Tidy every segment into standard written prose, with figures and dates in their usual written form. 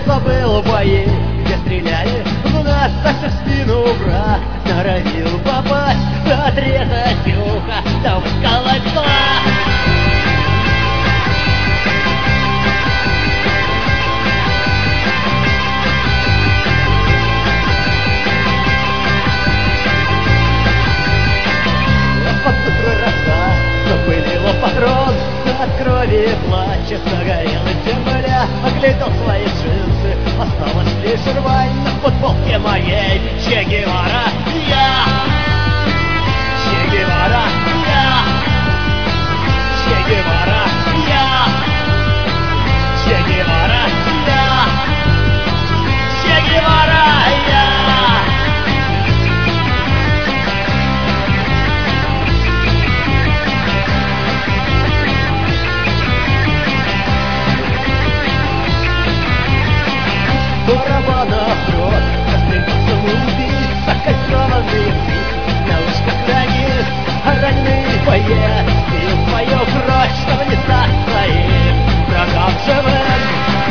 забыл бои, где стреляли в нас, так в спину враг норовил попасть, да отрезать ухо, да выколоть глаз. Запылила патрон, от крови плачет, загорелась земля. Оглядел свои джинсы, осталась лишь рвань на футболке моей. Че Гевара, я! Че Гевара, я! Че Гевара, я! Че Гевара, я! Че Гевара, я! Барабанов рот, сострельба самоубийц, закольцованные птицы, на ушках границ, а раненый боец пил свою кровь, чтобы не стать своим врагом живым.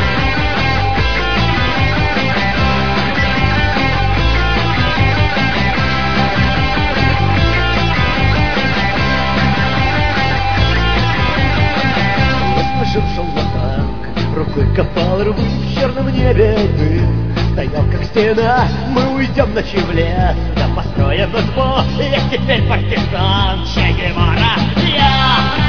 Выслужил шел на танк, рукой копал рвы в черном небе дым. Стоял как стена, мы уйдем ночью в лес, да построим избу, я теперь партизан. Че Гевара, я!